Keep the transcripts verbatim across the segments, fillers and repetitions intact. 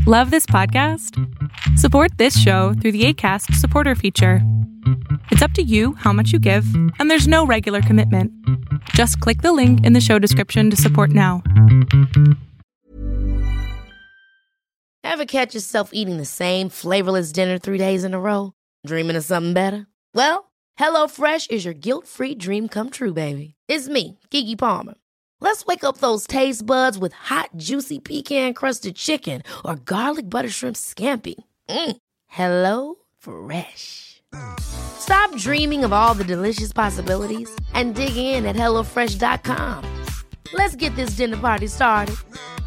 Love this podcast? Support this show through the Acast supporter feature. It's up to you how much you give, and there's no regular commitment. Just click the link in the show description to support now. Ever catch yourself eating the same flavorless dinner three days in a row? Dreaming of something better? Well, HelloFresh is your guilt-free dream come true, baby. It's me, Keke Palmer. Let's wake up those taste buds with hot, juicy pecan-crusted chicken or garlic butter shrimp scampi. Mm. Hello Fresh. Stop dreaming of all the delicious possibilities and dig in at hello fresh dot com. Let's get this dinner party started.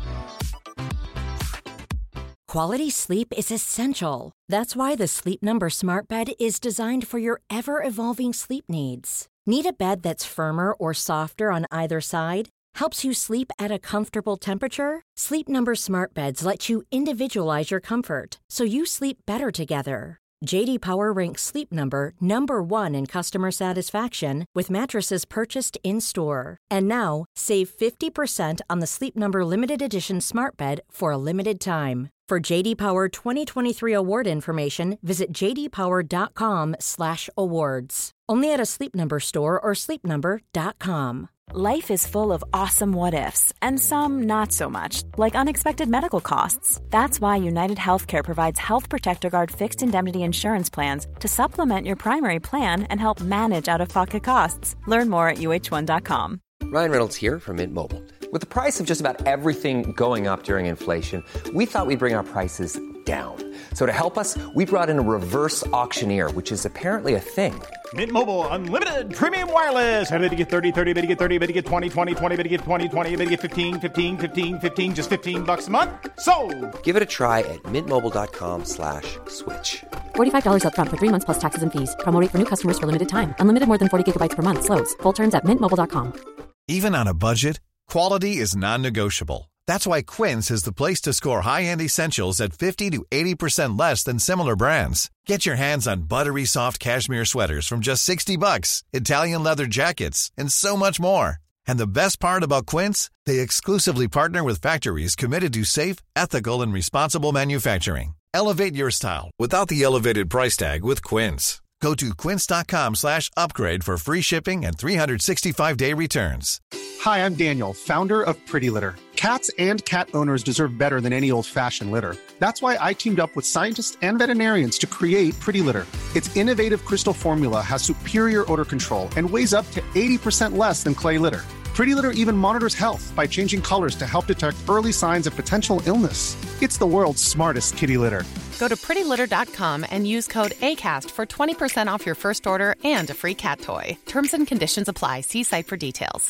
Quality sleep is essential. That's why the Sleep Number Smart Bed is designed for your ever-evolving sleep needs. Need a bed that's firmer or softer on either side? Helps you sleep at a comfortable temperature? Sleep Number Smart Beds let you individualize your comfort, so you sleep better together. J D Power ranks Sleep Number number one in customer satisfaction with mattresses purchased in-store. And now, save fifty percent on the Sleep Number Limited Edition Smart Bed for a limited time. For J D Power twenty twenty-three award information, visit j d power dot com slash awards. Only at a Sleep Number store or sleep number dot com. Life is full of awesome what-ifs, and some not so much, like unexpected medical costs. That's why United Healthcare provides Health Protector Guard fixed indemnity insurance plans to supplement your primary plan and help manage out-of-pocket costs. Learn more at u h one dot com. Ryan Reynolds here from Mint Mobile. With the price of just about everything going up during inflation, we thought we'd bring our prices down. So to help us, we brought in a reverse auctioneer, which is apparently a thing. Mint Mobile Unlimited Premium Wireless. How to get thirty, thirty, how to get thirty, how to get twenty, twenty, twenty, how to get twenty, twenty, how to get fifteen, fifteen, fifteen, fifteen, just fifteen bucks a month? Sold! Give it a try at mintmobile.com slash switch. forty-five dollars up front for three months plus taxes and fees. Promo rate for new customers for limited time. Unlimited more than forty gigabytes per month. Slows full terms at mint mobile dot com. Even on a budget, quality is non-negotiable. That's why Quince is the place to score high-end essentials at fifty to eighty percent less than similar brands. Get your hands on buttery soft cashmere sweaters from just sixty bucks, Italian leather jackets, and so much more. And the best part about Quince, they exclusively partner with factories committed to safe, ethical, and responsible manufacturing. Elevate your style without the elevated price tag with Quince. Go to quince.com slash upgrade for free shipping and three sixty-five day returns. Hi, I'm Daniel, founder of Pretty Litter. Cats and cat owners deserve better than any old-fashioned litter. That's why I teamed up with scientists and veterinarians to create Pretty Litter. Its innovative crystal formula has superior odor control and weighs up to eighty percent less than clay litter. Pretty Litter even monitors health by changing colors to help detect early signs of potential illness. It's the world's smartest kitty litter. Go to pretty litter dot com and use code ACAST for twenty percent off your first order and a free cat toy. Terms and conditions apply. See site for details.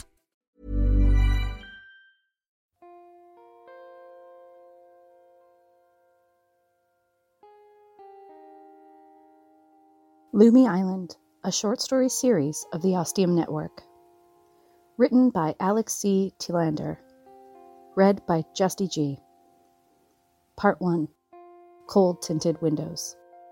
Lumi Island, a short story series of the Ostium Network. Written by Alex C. Tillander. Read by Justy G. Part one. Cold Tinted Windows.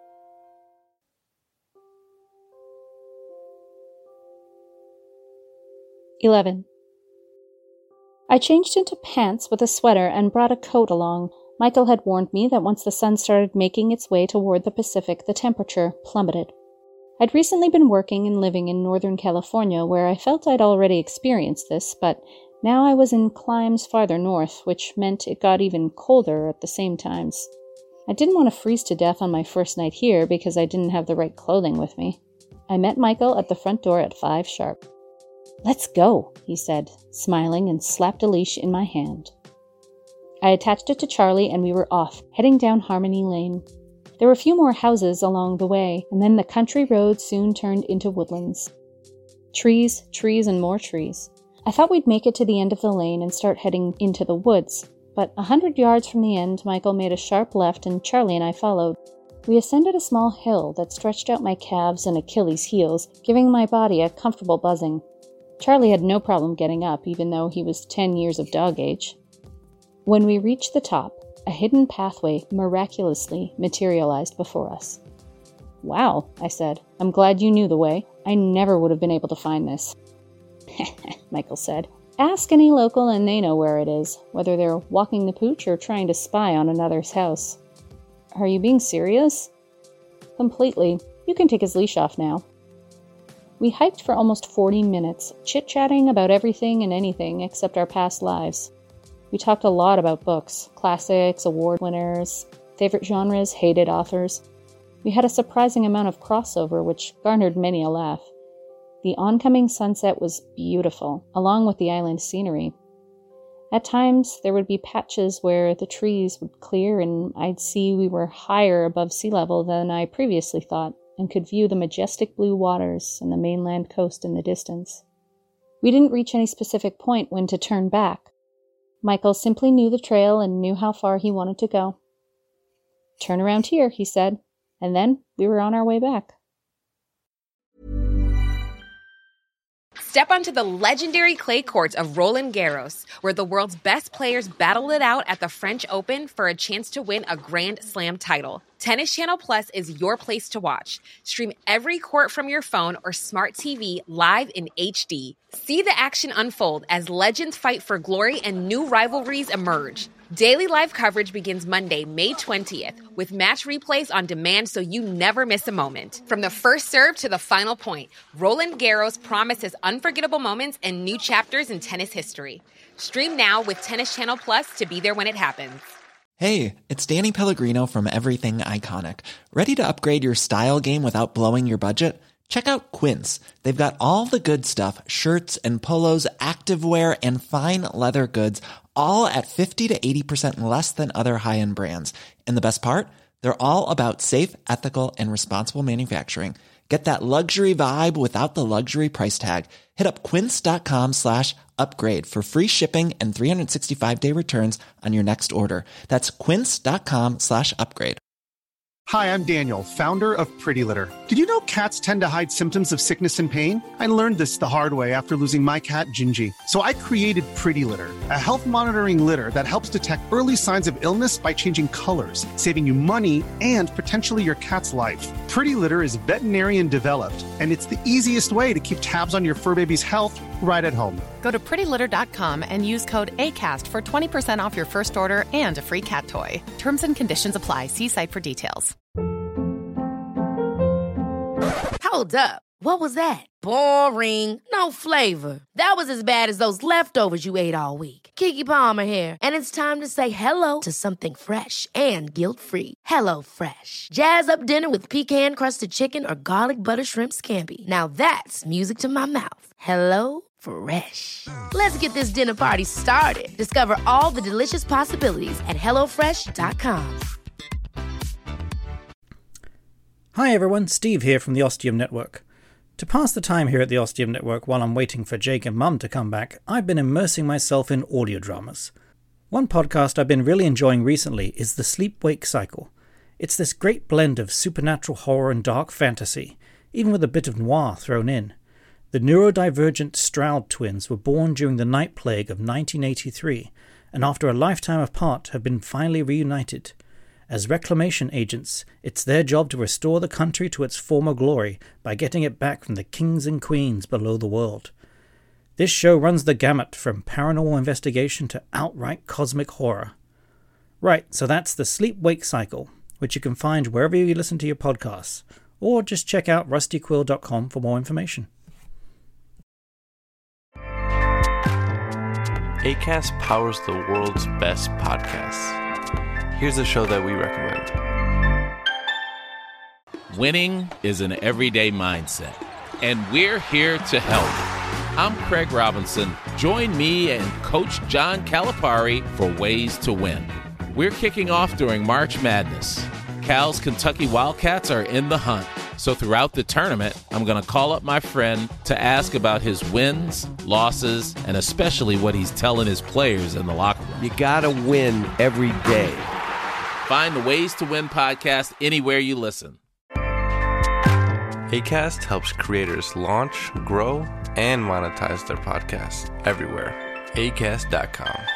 eleven. I changed into pants with a sweater and brought a coat along. Michael had warned me that once the sun started making its way toward the Pacific, the temperature plummeted. I'd recently been working and living in Northern California, where I felt I'd already experienced this, but now I was in climes farther north, which meant it got even colder at the same times. I didn't want to freeze to death on my first night here because I didn't have the right clothing with me. I met Michael at the front door at five sharp. "Let's go," he said, smiling, and slapped a leash in my hand. I attached it to Charlie and we were off, heading down Harmony Lane. There were a few more houses along the way, and then the country road soon turned into woodlands. Trees, trees, and more trees. I thought we'd make it to the end of the lane and start heading into the woods, but a hundred yards from the end, Michael made a sharp left and Charlie and I followed. We ascended a small hill that stretched out my calves and Achilles' heels, giving my body a comfortable buzzing. Charlie had no problem getting up, even though he was ten years of dog age. When we reached the top, a hidden pathway miraculously materialized before us. "Wow," I said. "I'm glad you knew the way. I never would have been able to find this." Michael said. Ask any local and they know where it is, whether they're walking the pooch or trying to spy on another's house. Are you being serious? Completely. You can take his leash off now. We hiked for almost forty minutes, chit-chatting about everything and anything except our past lives. We talked a lot about books, classics, award winners, favorite genres, hated authors. We had a surprising amount of crossover, which garnered many a laugh. The oncoming sunset was beautiful, along with the island scenery. At times, there would be patches where the trees would clear and I'd see we were higher above sea level than I previously thought, and could view the majestic blue waters and the mainland coast in the distance. We didn't reach any specific point when to turn back. Michael simply knew the trail and knew how far he wanted to go. "Turn around here," he said, and then we were on our way back. Step onto the legendary clay courts of Roland Garros, where the world's best players battle it out at the French Open for a chance to win a Grand Slam title. Tennis Channel Plus is your place to watch. Stream every court from your phone or smart T V live in H D. See the action unfold as legends fight for glory and new rivalries emerge. Daily live coverage begins Monday, May twentieth, with match replays on demand so you never miss a moment. From the first serve to the final point, Roland Garros promises unforgettable moments and new chapters in tennis history. Stream now with Tennis Channel Plus to be there when it happens. Hey, it's Danny Pellegrino from Everything Iconic. Ready to upgrade your style game without blowing your budget? Check out Quince. They've got all the good stuff, shirts and polos, activewear, and fine leather goods, all at fifty to eighty percent less than other high-end brands. And the best part? They're all about safe, ethical, and responsible manufacturing. Get that luxury vibe without the luxury price tag. Hit up quince.com slash upgrade for free shipping and three sixty-five day returns on your next order. That's quince.com slash upgrade. Hi, I'm Daniel, founder of Pretty Litter. Did you know cats tend to hide symptoms of sickness and pain? I learned this the hard way after losing my cat, Gingy. So I created Pretty Litter, a health monitoring litter that helps detect early signs of illness by changing colors, saving you money and potentially your cat's life. Pretty Litter is veterinarian developed, and it's the easiest way to keep tabs on your fur baby's health right at home. Go to pretty litter dot com and use code ACAST for twenty percent off your first order and a free cat toy. Terms and conditions apply. See site for details. Hold up. What was that? Boring. No flavor. That was as bad as those leftovers you ate all week. Keke Palmer here. And it's time to say hello to something fresh and guilt-free. Hello Fresh. Jazz up dinner with pecan-crusted chicken or garlic butter shrimp scampi. Now that's music to my mouth. Hello Fresh. Let's get this dinner party started. Discover all the delicious possibilities at hello fresh dot com. Hi everyone, Steve here from the Ostium Network. To pass the time here at the Ostium Network while I'm waiting for Jake and Mum to come back, I've been immersing myself in audio dramas. One podcast I've been really enjoying recently is The Sleep-Wake Cycle. It's this great blend of supernatural horror and dark fantasy, even with a bit of noir thrown in. The neurodivergent Stroud twins were born during the night plague of nineteen eighty-three, and after a lifetime apart have been finally reunited. As reclamation agents, it's their job to restore the country to its former glory by getting it back from the kings and queens below the world. This show runs the gamut from paranormal investigation to outright cosmic horror. Right, so that's the Sleep-Wake Cycle, which you can find wherever you listen to your podcasts, or just check out rusty quill dot com for more information. Acast powers the world's best podcasts. Here's a show that we recommend. Winning is an everyday mindset, and we're here to help. I'm Craig Robinson. Join me and Coach John Calipari for Ways to Win. We're kicking off during March Madness. Cal's Kentucky Wildcats are in the hunt. So throughout the tournament, I'm going to call up my friend to ask about his wins, losses, and especially what he's telling his players in the locker room. You got to win every day. Find the Ways to Win podcast anywhere you listen. Acast helps creators launch, grow, and monetize their podcasts everywhere. acast dot com.